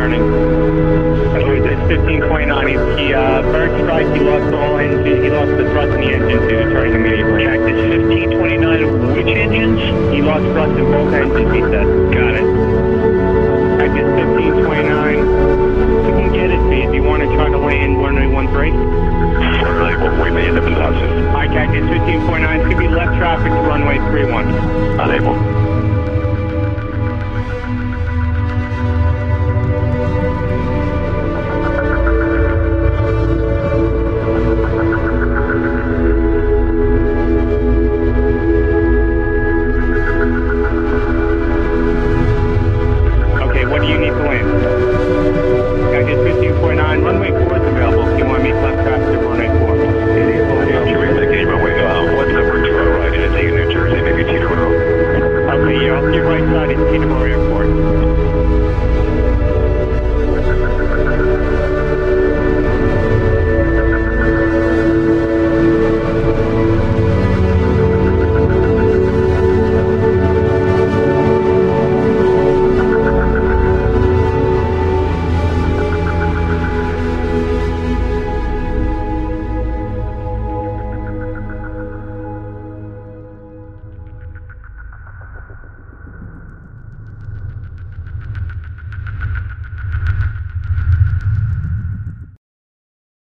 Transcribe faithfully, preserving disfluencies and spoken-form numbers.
turning. I believe it's fifteen twenty-nine. He, he uh, bird strike, he lost all engine, he lost the thrust in the engine to turning immediately. Check this fifteen twenty-nine, which engines? He lost thrust in both engines, he said. Got